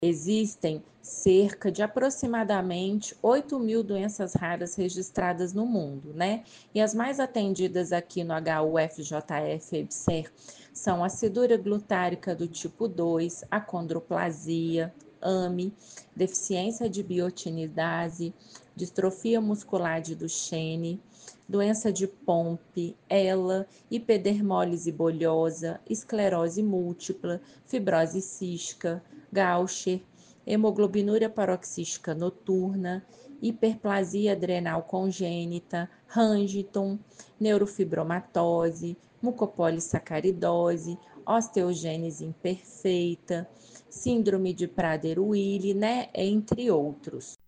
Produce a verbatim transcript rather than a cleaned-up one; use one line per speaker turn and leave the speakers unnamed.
Existem cerca de aproximadamente oito mil doenças raras registradas no mundo, né? E as mais atendidas aqui no H U F J F e EBSER são a acidura glutárica do tipo dois, a condroplasia, A M E, deficiência de biotinidase, distrofia muscular de Duchenne, doença de Pompe, ELA, hipodermólise bolhosa, esclerose múltipla, fibrose cística, Gaucher, hemoglobinúria paroxística noturna, hiperplasia adrenal congênita, Huntington, neurofibromatose, mucopolissacaridose, osteogênese imperfeita, síndrome de Prader-Willi, né, entre outros.